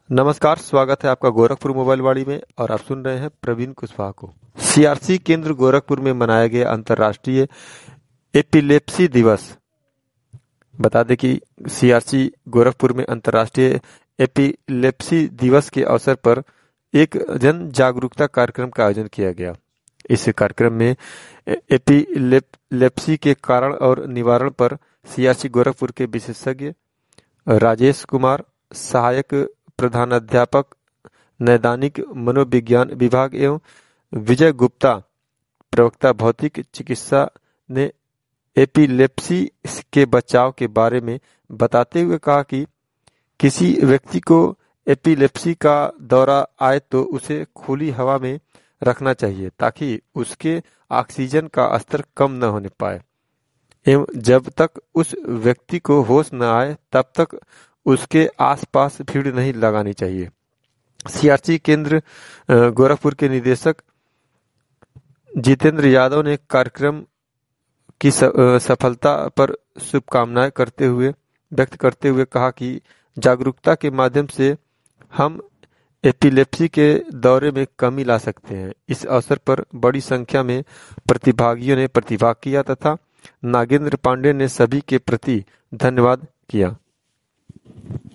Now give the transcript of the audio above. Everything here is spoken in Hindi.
नमस्कार, स्वागत है आपका गोरखपुर मोबाइल वाड़ी में और आप सुन रहे हैं प्रवीण कुशवाहा को। सीआरसी केंद्र गोरखपुर में मनाया गया अंतर्राष्ट्रीय एपिलेप्सी दिवस। बता दें कि सीआरसी गोरखपुर में अंतर्राष्ट्रीय एपिलेप्सी दिवस के अवसर पर एक जन जागरूकता कार्यक्रम का आयोजन किया गया। इस कार्यक्रम में एपिलेप्सी के कारण और निवारण पर सीआरसी गोरखपुर के विशेषज्ञ राजेश कुमार, सहायक प्रधानाध्यापक नैदानिक मनोविज्ञान विभाग एवं विजय गुप्ता, प्रवक्ता भौतिक चिकित्सा ने एपिलेप्सी के बचाव के बारे में बताते हुए कहा कि किसी व्यक्ति को एपिलेप्सी का दौरा आए तो उसे खुली हवा में रखना चाहिए ताकि उसके ऑक्सीजन का स्तर कम न होने पाए एवं जब तक उस व्यक्ति को होश न आए तब तक उसके आसपास भीड़ नहीं लगानी चाहिए। सीआरसी केंद्र गोरखपुर के निदेशक जितेंद्र यादव ने कार्यक्रम की सफलता पर शुभकामनाएं व्यक्त करते हुए कहा कि जागरूकता के माध्यम से हम एपिलेप्सी के दौरे में कमी ला सकते हैं। इस अवसर पर बड़ी संख्या में प्रतिभागियों ने प्रतिभाग किया तथा नागेंद्र पांडे ने सभी के प्रति धन्यवाद किया।